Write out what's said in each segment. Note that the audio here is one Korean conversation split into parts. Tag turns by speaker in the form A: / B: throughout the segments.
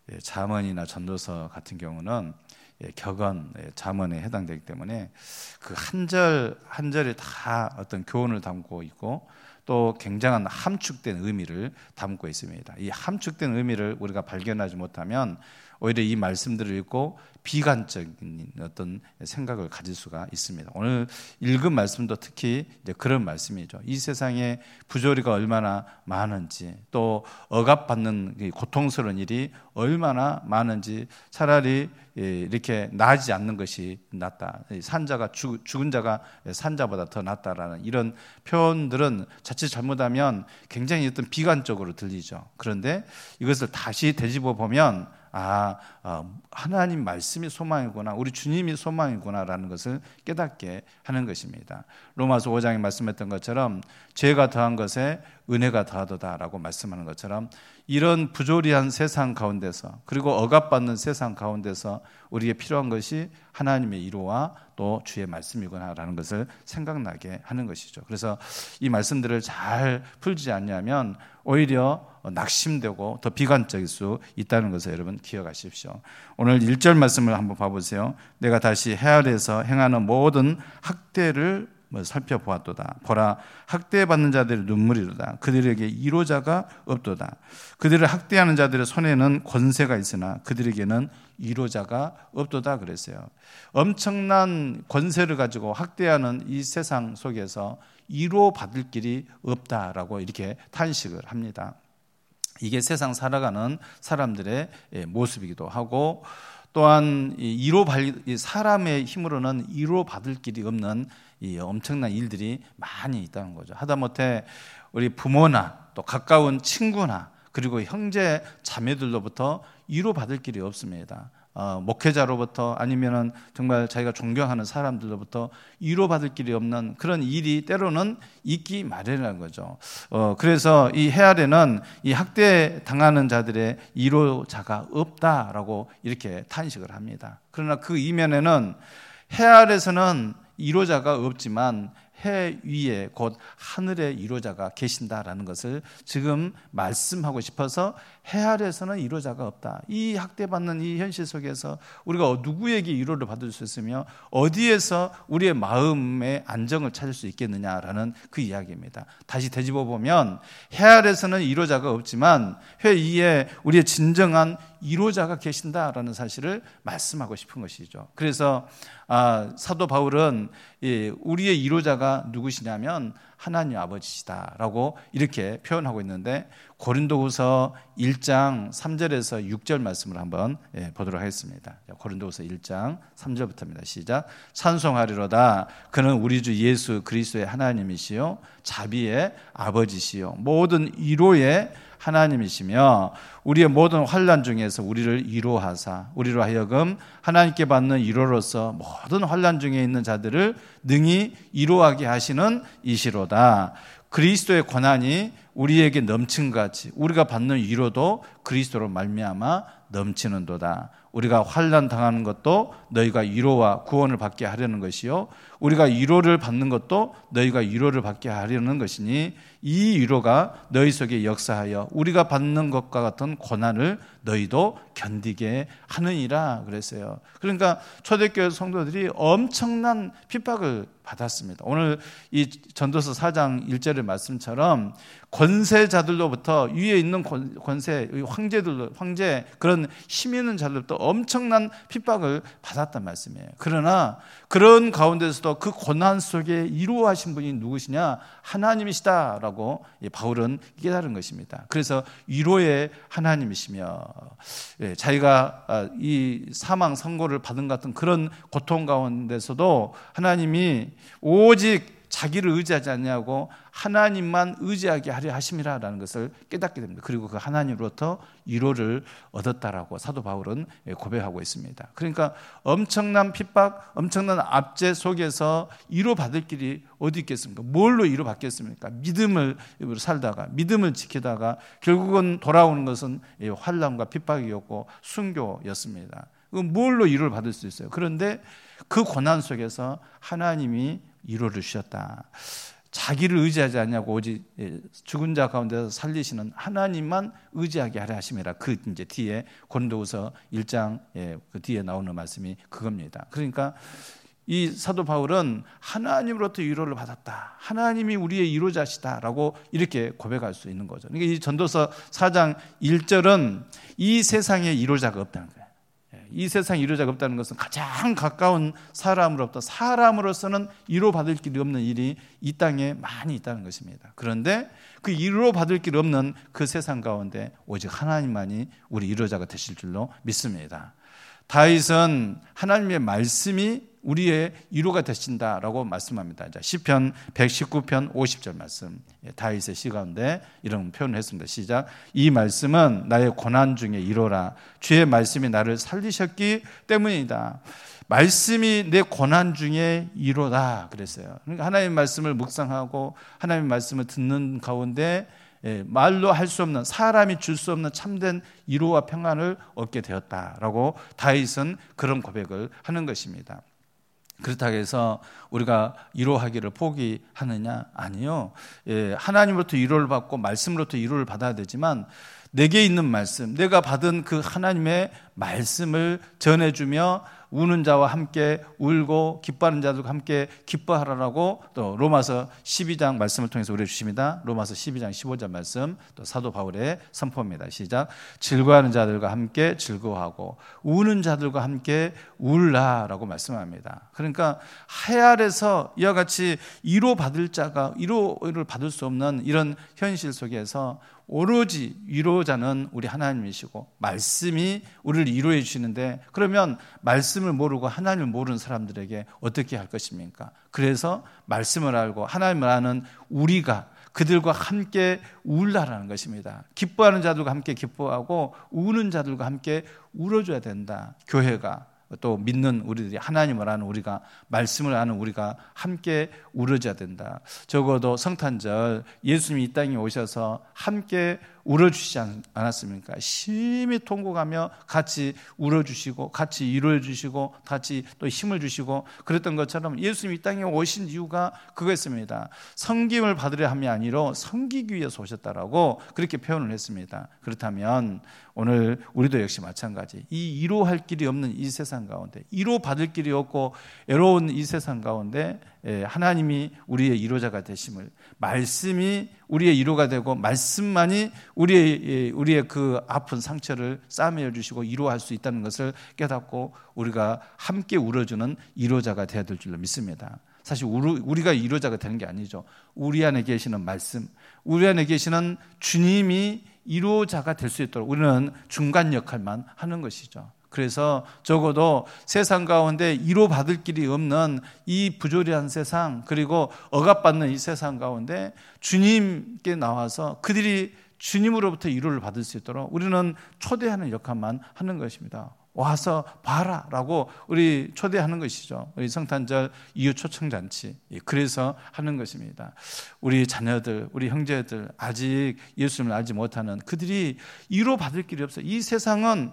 A: 잠언이나 전도서 같은 경우는 격언, 잠언에 해당되기 때문에 그 한 절 한 절에 다 어떤 교훈을 담고 있고 또 굉장한 함축된 의미를 담고 있습니다. 이 함축된 의미를 우리가 발견하지 못하면 오히려 이 말씀들을 읽고 비관적인 어떤 생각을 가질 수가 있습니다. 오늘 읽은 말씀도 특히 이제 그런 말씀이죠. 이 세상에 부조리가 얼마나 많은지, 또 억압받는 고통스러운 일이 얼마나 많은지, 차라리 이렇게 나아지지 않는 것이 낫다. 산자가 죽은 자가 산자보다 더 낫다라는 이런 표현들은 자칫 잘못하면 굉장히 어떤 비관적으로 들리죠. 그런데 이것을 다시 되짚어 보면 하나님 말씀이 소망이구나, 우리 주님이 소망이구나라는 것을 깨닫게 하는 것입니다. 로마서 5장에 말씀했던 것처럼 죄가 더한 것에 은혜가 더하도다라고 말씀하는 것처럼 이런 부조리한 세상 가운데서, 그리고 억압받는 세상 가운데서 우리에게 필요한 것이 하나님의 위로와 또 주의 말씀이구나라는 것을 생각나게 하는 것이죠. 그래서 이 말씀들을 잘 풀지 않냐면 오히려 낙심되고 더 비관적일 수 있다는 것을 여러분 기억하십시오. 오늘 1절 말씀을 한번 봐보세요. 내가 다시 해 아래에서 행하는 모든 학대를 살펴보았도다. 보라, 학대받는 자들의 눈물이로다. 그들에게 위로자가 없도다. 그들을 학대하는 자들의 손에는 권세가 있으나 그들에게는 위로자가 없도다 그랬어요. 엄청난 권세를 가지고 학대하는 이 세상 속에서 위로받을 길이 없다라고 이렇게 탄식을 합니다. 이게 세상 살아가는 사람들의 모습이기도 하고, 또한 사람의 힘으로는 위로받을 길이 없는 이 엄청난 일들이 많이 있다는 거죠. 하다못해 우리 부모나 또 가까운 친구나 그리고 형제 자매들로부터 위로받을 길이 없습니다. 목회자로부터 아니면은 정말 자기가 존경하는 사람들로부터 위로받을 길이 없는 그런 일이 때로는 있기 마련이라는 거죠. 그래서 이 해 아래는 이 학대 당하는 자들의 위로자가 없다라고 이렇게 탄식을 합니다. 그러나 그 이면에는 해 아래서는 위로자가 없지만 해 위에 곧 하늘의 위로자가 계신다라는 것을 지금 말씀하고 싶어서 해 아래에서는 위로자가 없다. 이 학대받는 이 현실 속에서 우리가 누구에게 위로를 받을 수 있으며 어디에서 우리의 마음의 안정을 찾을 수 있겠느냐라는 그 이야기입니다. 다시 되짚어 보면 해 아래에서는 위로자가 없지만 해 위에 우리의 진정한 위로자가 계신다라는 사실을 말씀하고 싶은 것이죠. 그래서 사도 바울은 우리의 위로자가 누구시냐면 하나님 아버지시다라고 이렇게 표현하고 있는데, 고린도후서 1장 3절에서 6절 말씀을 한번 보도록 하겠습니다. 고린도후서 1장 3절부터입니다. 시작. 찬송하리로다. 그는 우리 주 예수 그리스도의 하나님이시요 자비의 아버지시요 모든 위로의 하나님이시며 우리의 모든 환난 중에서 우리를 위로하사 우리로 하여금 하나님께 받는 위로로서 모든 환난 중에 있는 자들을 능히 위로하게 하시는 이시로다. 그리스도의 권한이 우리에게 넘친같이 우리가 받는 위로도 그리스도로 말미암아 넘치는도다. 우리가 환난 당하는 것도 너희가 위로와 구원을 받게 하려는 것이요 우리가 위로를 받는 것도 너희가 위로를 받게 하려는 것이니 이 위로가 너희 속에 역사하여 우리가 받는 것과 같은 고난을 너희도 견디게 하느니라 그랬어요. 그러니까 초대교회 성도들이 엄청난 핍박을 받았습니다. 오늘 이 전도서 4장 1절의 말씀처럼 권세자들로부터 위에 있는 권세, 황제 그런 힘 있는 자들로부터 엄청난 핍박을 받았단 말씀이에요. 그러나 그런 가운데서도 그 고난 속에 위로하신 분이 누구시냐? 하나님이시다라고 바울은 깨달은 것입니다. 그래서 위로의 하나님이시며 자기가 이 사망 선고를 받은 같은 그런 고통 가운데서도 하나님이 오직 자기를 의지하지 않냐고 하나님만 의지하게 하려 하심이라는 것을 깨닫게 됩니다. 그리고 그 하나님으로부터 위로를 얻었다라고 사도 바울은 고백하고 있습니다. 그러니까 엄청난 핍박, 엄청난 압제 속에서 위로받을 길이 어디 있겠습니까? 뭘로 위로받겠습니까? 믿음을 살다가 믿음을 지키다가 결국은 돌아오는 것은 환난과 핍박이었고 순교였습니다. 뭘로 위로를 받을 수 있어요? 그런데 그 고난 속에서 하나님이 위로를 주셨다. 자기를 의지하지 않냐고 오직 죽은 자 가운데서 살리시는 하나님만 의지하게 하려 하심이라. 그 이제 뒤에 고린도후서 1장 그 뒤에 나오는 말씀이 그겁니다. 그러니까 이 사도 바울은 하나님으로부터 위로를 받았다. 하나님이 우리의 위로자시다라고 이렇게 고백할 수 있는 거죠. 그러니까 이 전도서 4장 1절은 이 세상에 위로자가 없다는 거예요. 이 세상에 위로자가 없다는 것은 가장 가까운 사람으로부터 사람으로서는 위로받을 길이 없는 일이 이 땅에 많이 있다는 것입니다. 그런데 그 위로받을 길이 없는 그 세상 가운데 오직 하나님만이 우리 위로자가 되실 줄로 믿습니다. 다윗은 하나님의 말씀이 우리의 위로가 되신다라고 말씀합니다. 시편 119편 50절 말씀, 다윗의 시 가운데 이런 표현을 했습니다. 시작. 이 말씀은 나의 고난 중에 위로라. 주의 말씀이 나를 살리셨기 때문이다. 말씀이 내 고난 중에 위로다 그랬어요. 그러니까 하나님의 말씀을 묵상하고 하나님의 말씀을 듣는 가운데 말로 할 수 없는, 사람이 줄 수 없는 참된 위로와 평안을 얻게 되었다라고 다윗은 그런 고백을 하는 것입니다. 그렇다고 해서 우리가 위로하기를 포기하느냐? 아니요. 하나님으로부터 위로를 받고 말씀으로부터 위로를 받아야 되지만 내게 있는 말씀, 내가 받은 그 하나님의 말씀을 전해주며 우는 자와 함께 울고 기뻐하는 자들과 함께 기뻐하라라고 또 로마서 12장 말씀을 통해서 우리에게 주십니다. 로마서 12장 15절 말씀, 또 사도 바울의 선포입니다. 시작. 즐거워하는 자들과 함께 즐거워하고 우는 자들과 함께 울라라고 말씀합니다. 그러니까 해 아래서 이와 같이 위로받을 자가 위로를 받을 수 없는 이런 현실 속에서 오로지 위로자는 우리 하나님이시고 말씀이 우리를 위로해 주시는데, 그러면 말씀을 모르고 하나님을 모르는 사람들에게 어떻게 할 것입니까? 그래서 말씀을 알고 하나님을 아는 우리가 그들과 함께 울라라는 것입니다. 기뻐하는 자들과 함께 기뻐하고 우는 자들과 함께 울어줘야 된다. 교회가, 또 믿는 우리들이, 하나님을 아는 우리가, 말씀을 아는 우리가 함께 울어줘야 된다. 적어도 성탄절 예수님이 이 땅에 오셔서 함께 울어주시지 않았습니까? 심히 통곡하며 같이 울어주시고 같이 위로해 주시고 같이 또 힘을 주시고 그랬던 것처럼 예수님이 이 땅에 오신 이유가 그거였습니다. 섬김을 받으려 함이 아니라 섬기기 위해서 오셨다라고 그렇게 표현을 했습니다. 그렇다면 오늘 우리도 역시 마찬가지, 이 위로할 길이 없는 이 세상 가운데, 위로받을 길이 없고 외로운 이 세상 가운데 하나님이 우리의 위로자가 되심을, 말씀이 우리의 위로가 되고 말씀만이 우리의 그 아픈 상처를 싸매어 주시고 위로할 수 있다는 것을 깨닫고 우리가 함께 울어주는 위로자가 되어야 될 줄로 믿습니다. 사실 우리가 위로자가 되는 게 아니죠. 우리 안에 계시는 말씀, 우리 안에 계시는 주님이 위로자가 될 수 있도록 우리는 중간 역할만 하는 것이죠. 그래서 적어도 세상 가운데 위로받을 길이 없는 이 부조리한 세상, 그리고 억압받는 이 세상 가운데 주님께 나와서 그들이 주님으로부터 위로를 받을 수 있도록 우리는 초대하는 역할만 하는 것입니다. 와서 봐라 라고 우리 초대하는 것이죠. 우리 성탄절 이후 초청잔치, 그래서 하는 것입니다. 우리 자녀들, 우리 형제들, 아직 예수님을 알지 못하는 그들이 위로받을 길이 없어요. 이 세상은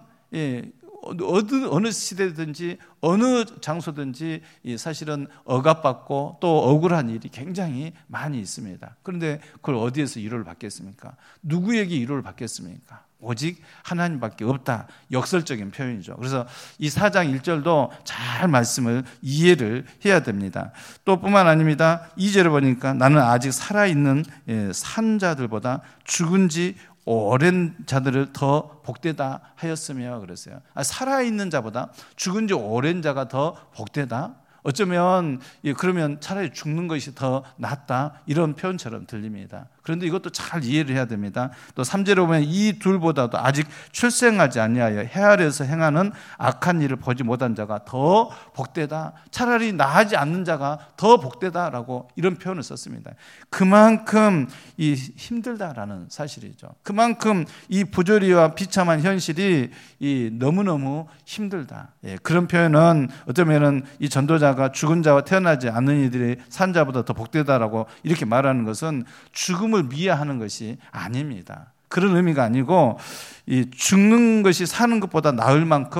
A: 어느 시대든지 어느 장소든지 사실은 억압받고 또 억울한 일이 굉장히 많이 있습니다. 그런데 그걸 어디에서 위로를 받겠습니까? 누구에게 위로를 받겠습니까? 오직 하나님밖에 없다. 역설적인 표현이죠. 그래서 이 4장 1절도 잘 말씀을 이해를 해야 됩니다. 또 뿐만 아닙니다. 2절에 보니까 나는 아직 살아있는 산 자들보다 죽은 지 오랜 자들을 더 복되다 하였으며 그랬어요. 살아있는 자보다 죽은 지 오랜 자가 더 복되다? 어쩌면 그러면 차라리 죽는 것이 더 낫다, 이런 표현처럼 들립니다. 그런데 이것도 잘 이해를 해야 됩니다. 또 3절에 보면 이 둘보다도 아직 출생하지 아니하여 해 아래에서 행하는 악한 일을 보지 못한 자가 더 복되다, 차라리 나하지 않는 자가 더 복되다라고 이런 표현을 썼습니다. 그만큼 이 힘들다라는 사실이죠. 그만큼 이 부조리와 비참한 현실이 너무너무 힘들다. 그런 표현은 어쩌면은 이 전도자가 죽은 자와 태어나지 않는 이들이 산 자보다 더 복되다라고 이렇게 말하는 것은 죽음을 미화하는 것이 아닙니다. 그런 의미가 아니고 이 죽는 것이 사는 것보다 나을 만큼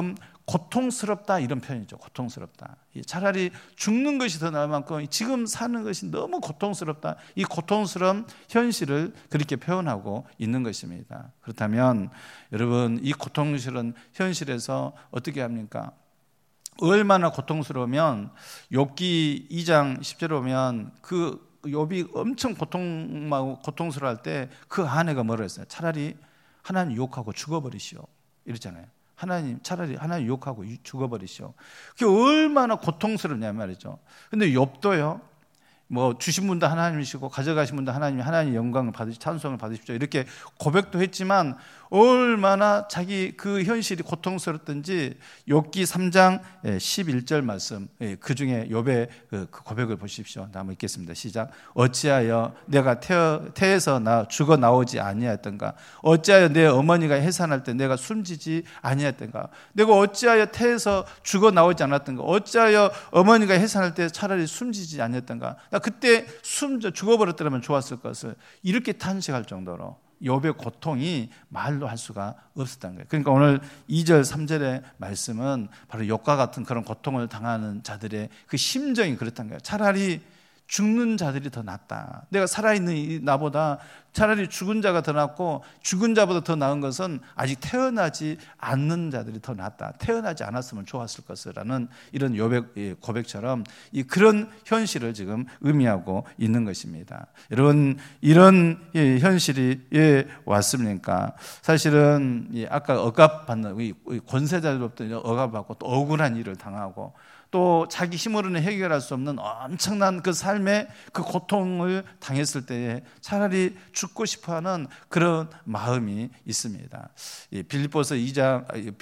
A: 고통스럽다 이런 표현이죠. 고통스럽다. 차라리 죽는 것이 더 나을 만큼 지금 사는 것이 너무 고통스럽다. 이 고통스러운 현실을 그렇게 표현하고 있는 것입니다. 그렇다면 여러분 이 고통스러운 현실에서 어떻게 합니까? 얼마나 고통스러우면 욥기 2장 10절에 보면 그 욥이 엄청 고통스러워할 때 그 아내가 뭐라 했어요? 차라리 하나님 욕하고 죽어버리시오 이랬잖아요. 차라리 하나님 욕하고 죽어버리시오. 그게 얼마나 고통스럽냐 말이죠. 근데 욥도요, 뭐 주신 분도 하나님이시고 가져가신 분도 하나님 영광을 받으시고 찬송을 받으십시오 이렇게 고백도 했지만 얼마나 자기 그 현실이 고통스럽든지 욥기 3장 11절 말씀, 그 중에 욥의 그 고백을 보십시오. 한번 읽겠습니다. 시작. 어찌하여 내가 태에서 나 죽어 나오지 아니하였던가? 어찌하여 내 어머니가 해산할 때 내가 숨지지 아니하였던가? 내가 어찌하여 태에서 죽어 나오지 않았던가? 어찌하여 어머니가 해산할 때 차라리 숨지지 아니했던가? 나 그때 죽어버렸더라면 좋았을 것을, 이렇게 탄식할 정도로 욥의 고통이 말로 할 수가 없었다는 거예요. 그러니까 오늘 2절 3절의 말씀은 바로 욥과 같은 그런 고통을 당하는 자들의 그 심정이 그렇다는 거예요. 차라리 죽는 자들이 더 낫다. 내가 살아있는 이 나보다 차라리 죽은 자가 더 낫고, 죽은 자보다 더 나은 것은 아직 태어나지 않는 자들이 더 낫다. 태어나지 않았으면 좋았을 것이라는 이런 욥의 고백처럼 그런 현실을 지금 의미하고 있는 것입니다. 여러분, 이런 현실이 왜 왔습니까? 사실은 아까 억압받는 권세자들로부터 억압받고 또 억울한 일을 당하고 또 자기 힘으로는 해결할 수 없는 엄청난 그 삶의 그 고통을 당했을 때에 차라리 죽고 싶어하는 그런 마음이 있습니다. 빌립보서 2장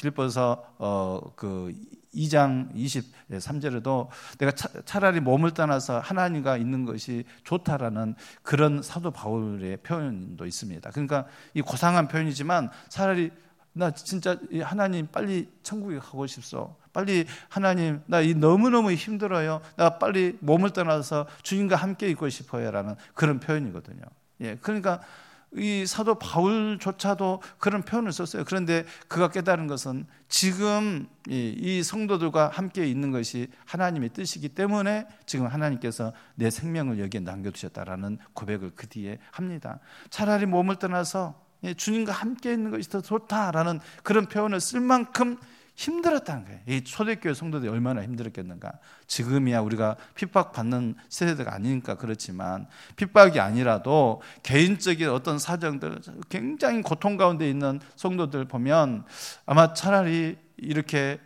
A: 23절에도 내가 차라리 몸을 떠나서 하나님과 있는 것이 좋다라는 그런 사도 바울의 표현도 있습니다. 그러니까 이 고상한 표현이지만 차라리 나 진짜 하나님 빨리 천국에 가고 싶소. 빨리 하나님 나 너무너무 힘들어요. 나 빨리 몸을 떠나서 주님과 함께 있고 싶어요 라는 그런 표현이거든요. 그러니까 이 사도 바울조차도 그런 표현을 썼어요. 그런데 그가 깨달은 것은 지금 이 성도들과 함께 있는 것이 하나님의 뜻이기 때문에 지금 하나님께서 내 생명을 여기에 남겨두셨다라는 고백을 그 뒤에 합니다. 차라리 몸을 떠나서 주님과 함께 있는 것이 더 좋다라는 그런 표현을 쓸 만큼 힘들었다는 거예요. 이 초대교회 성도들이 얼마나 힘들었겠는가. 지금이야 우리가 핍박받는 세대가 아니니까 그렇지만, 핍박이 아니라도 개인적인 어떤 사정들, 굉장히 고통 가운데 있는 성도들 보면 아마 차라리 이렇게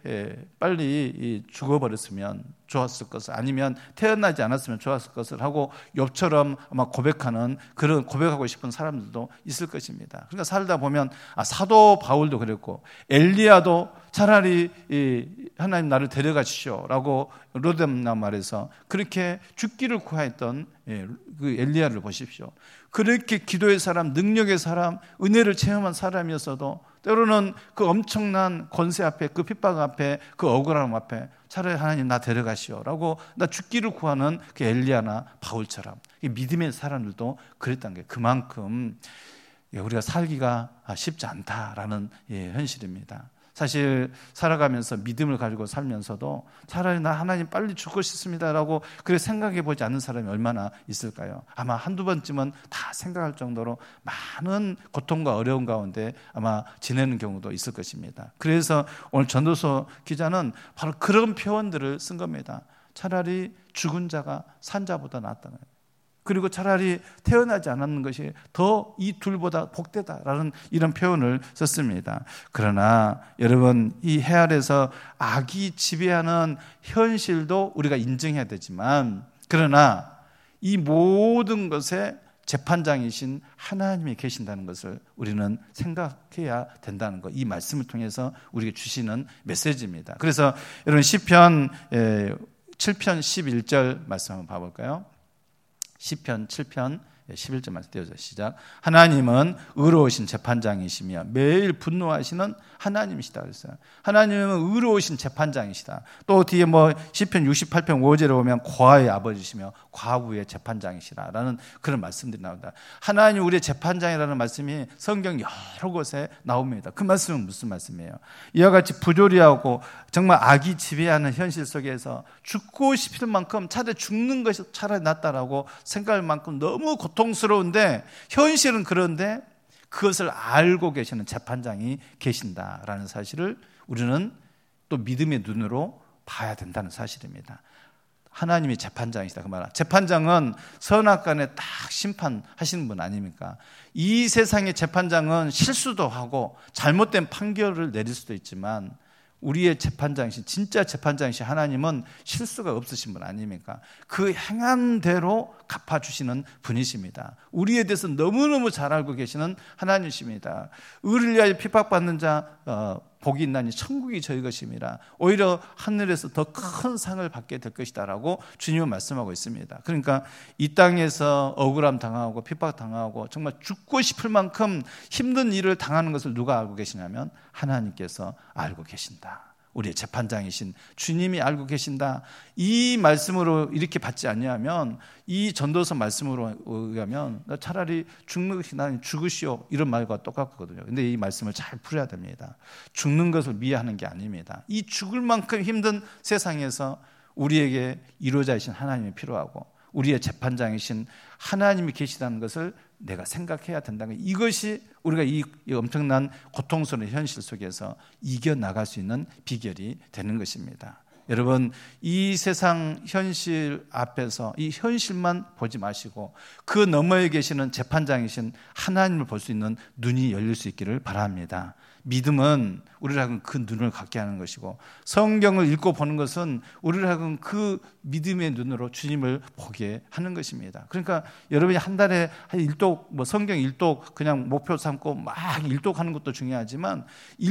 A: 빨리 죽어버렸으면 좋았을 것을, 아니면 태어나지 않았으면 좋았을 것을 하고 욥처럼 아마 고백하는, 그런 고백하고 싶은 사람들도 있을 것입니다. 그러니까 살다 보면 사도 바울도 그랬고 엘리야도 차라리 하나님 나를 데려가시오 라고 로뎀나 말에서 그렇게 죽기를 구하였던 그 엘리야를 보십시오. 그렇게 기도의 사람, 능력의 사람, 은혜를 체험한 사람이었어도 때로는 그 엄청난 권세 앞에, 그 핍박 앞에, 그 억울함 앞에 차라리 하나님 나 데려가시오 라고 나 죽기를 구하는 그 엘리야나 바울처럼 믿음의 사람들도 그랬다는 게 그만큼 우리가 살기가 쉽지 않다라는 현실입니다. 사실 살아가면서 믿음을 가지고 살면서도 차라리 나 하나님 빨리 죽고 싶습니다라고 그렇게 생각해 보지 않는 사람이 얼마나 있을까요? 아마 한두 번쯤은 다 생각할 정도로 많은 고통과 어려움 가운데 아마 지내는 경우도 있을 것입니다. 그래서 오늘 전도서 기자는 바로 그런 표현들을 쓴 겁니다. 차라리 죽은 자가 산 자보다 낫다는 거예요. 그리고 차라리 태어나지 않았는 것이 더 이 둘보다 복되다라는 이런 표현을 썼습니다. 그러나 여러분, 이 해 아래서 악이 지배하는 현실도 우리가 인정해야 되지만, 그러나 이 모든 것에 재판장이신 하나님이 계신다는 것을 우리는 생각해야 된다는 것, 이 말씀을 통해서 우리에게 주시는 메시지입니다. 그래서 여러분 시편 7편 11절 말씀 한번 봐볼까요? 시편 7편 11절 말씀 띄워서 시작. 하나님은 의로우신 재판장이시며 매일 분노하시는 하나님이시다 그랬어요. 하나님은 의로우신 재판장이시다. 또 뒤에 시편 68편 5절에 보면 고아의 아버지시며 과부의 재판장이시라라는 그런 말씀들이 나온다. 하나님 우리의 재판장이라는 말씀이 성경 여러 곳에 나옵니다. 그 말씀은 무슨 말씀이에요? 이와 같이 부조리하고 정말 악이 지배하는 현실 속에서 죽고 싶을 만큼 차라리 죽는 것이 차라리 낫다라고 생각할 만큼 너무 고통스러운데 현실은 그런데 그것을 알고 계시는 재판장이 계신다라는 사실을 우리는 또 믿음의 눈으로 봐야 된다는 사실입니다. 하나님이 재판장이시다 그 말. 재판장은 선악간에 딱 심판하시는 분 아닙니까? 이 세상의 재판장은 실수도 하고 잘못된 판결을 내릴 수도 있지만 우리의 재판장이신 진짜 재판장이신 하나님은 실수가 없으신 분 아닙니까? 그 행한 대로 갚아주시는 분이십니다. 우리에 대해서 너무너무 잘 알고 계시는 하나님이십니다. 의를 위하여 핍박받는 자 복이 있나니 천국이 저희 것입니다. 오히려 하늘에서 더 큰 상을 받게 될 것이다 라고 주님은 말씀하고 있습니다. 그러니까 이 땅에서 억울함 당하고 핍박 당하고 정말 죽고 싶을 만큼 힘든 일을 당하는 것을 누가 알고 계시냐면 하나님께서 알고 계신다. 우리의 재판장이신 주님이 알고 계신다. 이 말씀으로 이렇게 받지 않냐면 이 전도서 말씀으로 의하면 차라리 죽는 것이 나는 죽으시오 이런 말과 똑같거든요. 근데 이 말씀을 잘 풀어야 됩니다. 죽는 것을 미워하는 게 아닙니다. 이 죽을 만큼 힘든 세상에서 우리에게 이루어자이신 하나님이 필요하고 우리의 재판장이신 하나님이 계시다는 것을 내가 생각해야 된다는 것. 이것이 우리가 이 엄청난 고통스러운 현실 속에서 이겨나갈 수 있는 비결이 되는 것입니다. 여러분 이 세상 현실 앞에서 이 현실만 보지 마시고 그 너머에 계시는 재판장이신 하나님을 볼 수 있는 눈이 열릴 수 있기를 바랍니다. 믿음은 우리를 하여금 그 눈을 갖게 하는 것이고 성경을 읽고 보는 것은 우리를 하여금 그 믿음의 눈으로 주님을 보게 하는 것입니다. 그러니까 여러분이 한 달에 한 일독 성경 일독 그냥 목표 삼고 막 일독하는 것도 중요하지만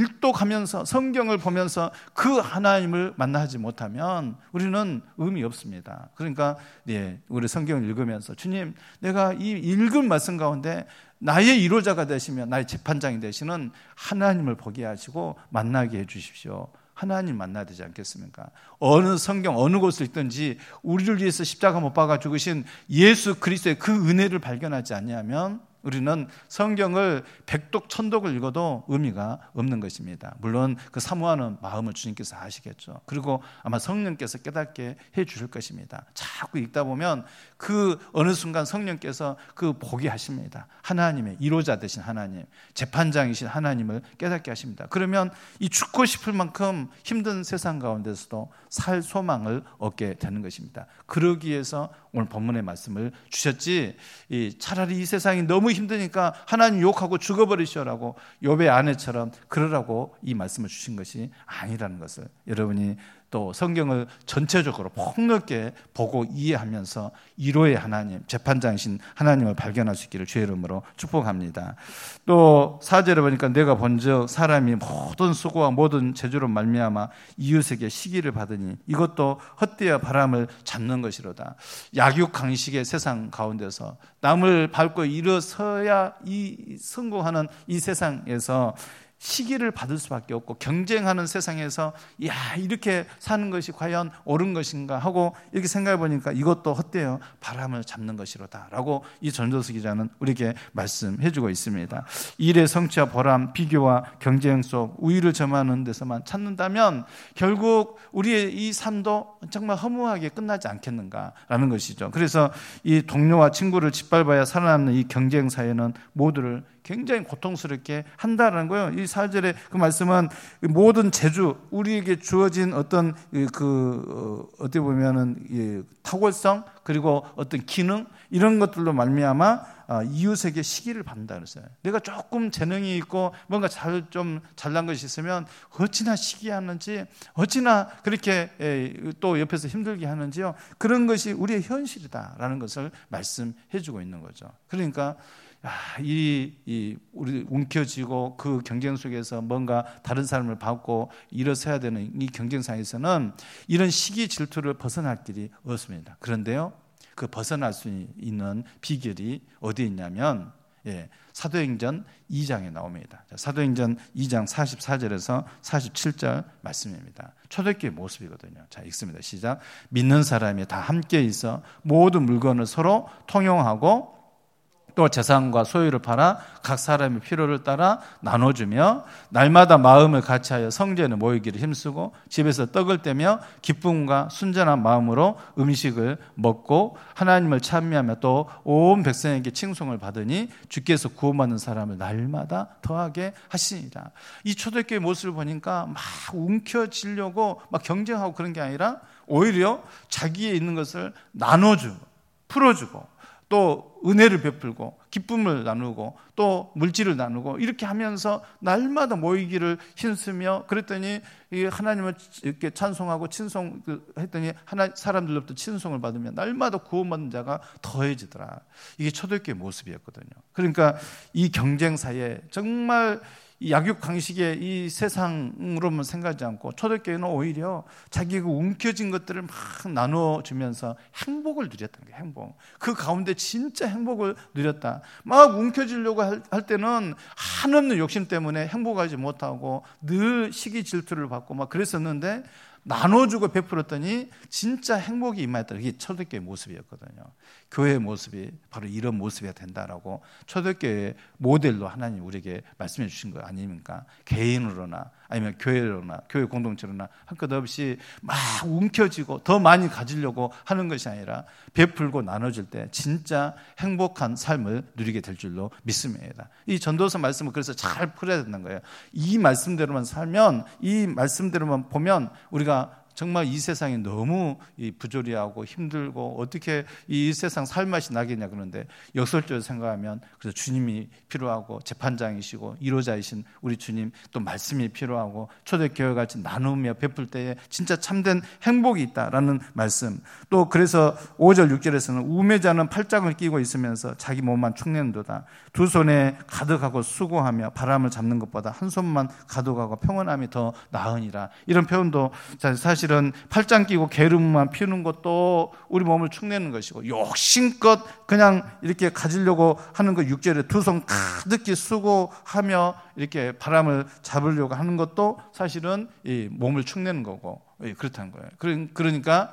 A: 일독하면서 성경을 보면서 그 하나님을 만나지 못하면 우리는 의미 없습니다. 그러니까 우리 성경을 읽으면서 주님 내가 이 읽은 말씀 가운데 나의 이로자가 되시며 나의 재판장이 되시는 하나님을 보게 하시고 만나게 해 주십시오. 하나님 만나야 되지 않겠습니까? 어느 성경 어느 곳을 읽든지 우리를 위해서 십자가 못 박아 죽으신 예수 그리스도의 그 은혜를 발견하지 않냐면 우리는 성경을 백독 천독을 읽어도 의미가 없는 것입니다. 물론 그 사모하는 마음을 주님께서 아시겠죠. 그리고 아마 성령께서 깨닫게 해 주실 것입니다. 자꾸 읽다 보면 그 어느 순간 성령께서 그 보게 하십니다. 하나님의 이로자 되신 하나님, 재판장이신 하나님을 깨닫게 하십니다. 그러면 이 죽고 싶을 만큼 힘든 세상 가운데서도 살 소망을 얻게 되는 것입니다. 그러기 위해서 오늘 본문의 말씀을 주셨지 차라리 이 세상이 너무 힘드니까 하나님 욕하고 죽어버리시오라고 욥의 아내처럼 그러라고 이 말씀을 주신 것이 아니라는 것을 여러분이 또 성경을 전체적으로 폭넓게 보고 이해하면서 이로의 하나님, 재판장이신 하나님을 발견할 수 있기를 주의 이름으로 축복합니다. 또 4절에 보니까 내가 본즉 사람이 모든 수고와 모든 재주로 말미암아 이웃에게 시기를 받으니 이것도 헛되어 바람을 잡는 것이로다. 약육강식의 세상 가운데서 남을 밟고 일어서야 성공하는 이 세상에서 시기를 받을 수밖에 없고 경쟁하는 세상에서 이렇게 사는 것이 과연 옳은 것인가 하고 이렇게 생각해 보니까 이것도 헛되어 바람을 잡는 것이로다 라고 이 전도서 기자는 우리에게 말씀해 주고 있습니다. 일의 성취와 보람, 비교와 경쟁 속 우위를 점하는 데서만 찾는다면 결국 우리의 이 삶도 정말 허무하게 끝나지 않겠는가라는 것이죠. 그래서 이 동료와 친구를 짓밟아야 살아남는 이 경쟁 사회는 모두를 굉장히 고통스럽게 한다는 거예요. 이 4절의 그 말씀은 모든 재주, 우리에게 주어진 어떤 어떻게 보면은 탁월성 그리고 어떤 기능 이런 것들로 말미암아 이웃에게 시기를 받는다 그랬어요. 내가 조금 재능이 있고 뭔가 좀 잘난 것이 있으면 어찌나 시기하는지 어찌나 그렇게 또 옆에서 힘들게 하는지요. 그런 것이 우리의 현실이다라는 것을 말씀해 주고 있는 거죠. 그러니까 우리 움켜쥐고 그 경쟁 속에서 뭔가 다른 사람을 받고 일어서야 되는 이 경쟁상에서는 이런 시기 질투를 벗어날 길이 없습니다. 그런데요, 그 벗어날 수 있는 비결이 어디에 있냐면 사도행전 2장에 나옵니다. 사도행전 2장 44절에서 47절 말씀입니다. 초대교회 모습이거든요. 자, 읽습니다. 시작. 믿는 사람이 다 함께 있어 모든 물건을 서로 통용하고 또 재산과 소유를 팔아 각 사람의 필요를 따라 나눠주며 날마다 마음을 같이하여 성전에 모이기를 힘쓰고 집에서 떡을 떼며 기쁨과 순전한 마음으로 음식을 먹고 하나님을 찬미하며 또 온 백성에게 칭송을 받으니 주께서 구원받는 사람을 날마다 더하게 하시니라. 이 초대교회 모습을 보니까 막 움켜쥐려고 막 경쟁하고 그런 게 아니라 오히려 자기에 있는 것을 나눠주고 풀어주고 또 은혜를 베풀고 기쁨을 나누고 또 물질을 나누고 이렇게 하면서 날마다 모이기를 힘쓰며 그랬더니 하나님을 이렇게 찬송하고 했더니 사람들로부터 친송을 받으며 날마다 구원받는 자가 더해지더라. 이게 초대교회 모습이었거든요. 그러니까 이 경쟁사에 정말 이 약육강식의 이 세상으로만 생각하지 않고 초대교회는 오히려 자기가 움켜진 것들을 막 나눠주면서 행복을 누렸다는 거예요. 행복. 그 가운데 진짜 행복을 누렸다. 막 움켜쥐려고 할 때는 한없는 욕심 때문에 행복하지 못하고 늘 시기 질투를 받고 막 그랬었는데 나눠주고 베풀었더니 진짜 행복이 임하였다. 이게 초대교회의 모습이었거든요. 교회의 모습이 바로 이런 모습이 된다라고 초대교회의 모델로 하나님 우리에게 말씀해 주신 거 아닙니까? 개인으로나 아니면 교회로나 교회 공동체로나 할 것 없이 막 움켜쥐고 더 많이 가지려고 하는 것이 아니라 베풀고 나눠줄 때 진짜 행복한 삶을 누리게 될 줄로 믿습니다. 이 전도서 말씀을 그래서 잘 풀어야 된다는 거예요. 이 말씀대로만 살면, 이 말씀대로만 보면 우리가 정말 이 세상이 너무 부조리하고 힘들고 어떻게 이 세상 살맛이 나겠냐 그러는데 역설적으로 생각하면 그래서 주님이 필요하고 재판장이시고 이로자이신 우리 주님 또 말씀이 필요하고 초대교회 같이 나누며 베풀 때에 진짜 참된 행복이 있다라는 말씀. 또 그래서 5절 6절에서는 우매자는 팔짱을 끼고 있으면서 자기 몸만 축내는도다. 두 손에 가득하고 수고하며 바람을 잡는 것보다 한 손만 가득하고 평온함이 더 나으니라. 이런 표현도 사실은 팔짱 끼고 게으름만 피우는 것도 우리 몸을 축내는 것이고 욕심껏 그냥 이렇게 가지려고 하는 것 6절에 두 손 가득히 수고하며 이렇게 바람을 잡으려고 하는 것도 사실은 이 몸을 축내는 거고 그렇다는 거예요. 그러니까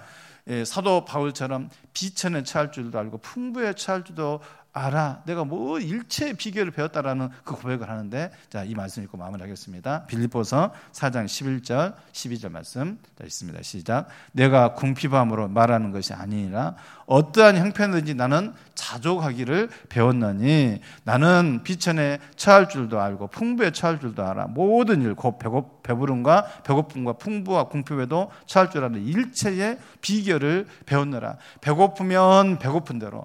A: 사도 바울처럼 비천에 처할 줄도 알고 풍부에 처할 줄도 알아. 내가 뭐 일체의 비결을 배웠다라는 그 고백을 하는데, 자, 이 말씀 읽고 마무리하겠습니다. 빌립보서 4장 11절, 12절 말씀 있습니다. 시작. 내가 궁핍함으로 말하는 것이 아니라 어떠한 형편이든지 나는 자족하기를 배웠느니 나는 비천에 처할 줄도 알고 풍부에 처할 줄도 알아. 모든 일, 곧 배부름과 배고픔과 풍부와 궁핍에도 처할 줄 아는 일체의 비결을 배웠느라. 배고프면 배고픈 대로,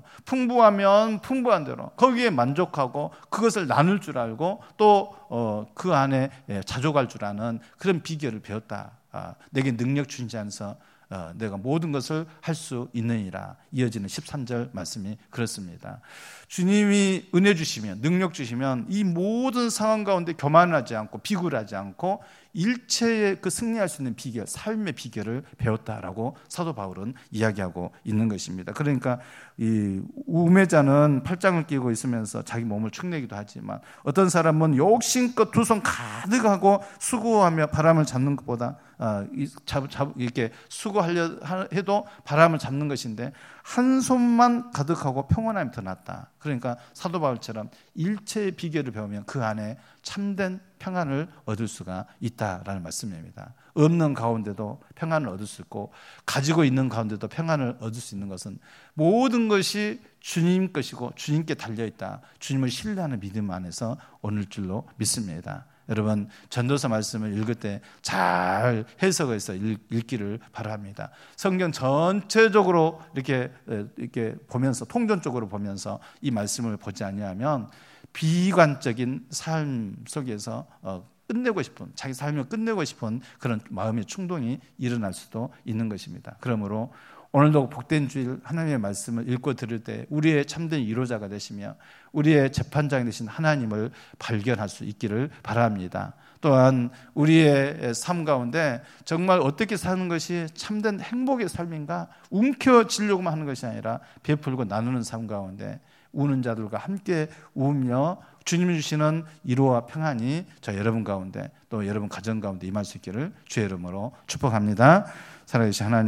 A: 풍부하면 풍부한 대로 거기에 만족하고 그것을 나눌 줄 알고 또 그 안에 자족할 줄 아는 그런 비결을 배웠다. 내게 능력 주신 자 안에서 내가 모든 것을 할 수 있느니라. 이어지는 13절 말씀이 그렇습니다. 주님이 은혜 주시면, 능력 주시면 이 모든 상황 가운데 교만하지 않고 비굴하지 않고 일체의 그 승리할 수 있는 비결, 삶의 비결을 배웠다라고 사도 바울은 이야기하고 있는 것입니다. 그러니까 이 우매자는 팔짱을 끼고 있으면서 자기 몸을 축내기도 하지만 어떤 사람은 욕심껏 두 손 가득하고 수고하며 바람을 잡는 것보다 이렇게 수고하려 해도 바람을 잡는 것인데 한 손만 가득하고 평온함이 더 낫다. 그러니까 사도 바울처럼 일체의 비결을 배우면 그 안에 참된 평안을 얻을 수가 있다라는 말씀입니다. 없는 가운데도 평안을 얻을 수 있고 가지고 있는 가운데도 평안을 얻을 수 있는 것은 모든 것이 주님 것이고 주님께 달려있다. 주님을 신뢰하는 믿음 안에서 오늘 줄로 믿습니다. 여러분 전도서 말씀을 읽을 때 잘 해석해서 읽기를 바랍니다. 성경 전체적으로 이렇게 보면서 통전적으로 보면서 이 말씀을 보지 아니하면 비관적인 삶 속에서 끝내고 싶은, 자기 삶을 끝내고 싶은 그런 마음의 충동이 일어날 수도 있는 것입니다. 그러므로 오늘도 복된 주일 하나님의 말씀을 읽고 들을 때 우리의 참된 위로자가 되시며 우리의 재판장이 되신 하나님을 발견할 수 있기를 바랍니다. 또한 우리의 삶 가운데 정말 어떻게 사는 것이 참된 행복의 삶인가 움켜쥐려고만 하는 것이 아니라 베풀고 나누는 삶 가운데 우는 자들과 함께 우며 주님이 주시는 위로와 평안이 저 여러분 가운데 또 여러분 가정 가운데 임할 수 있기를 주의 이름으로 축복합니다. 살아계신 하나님,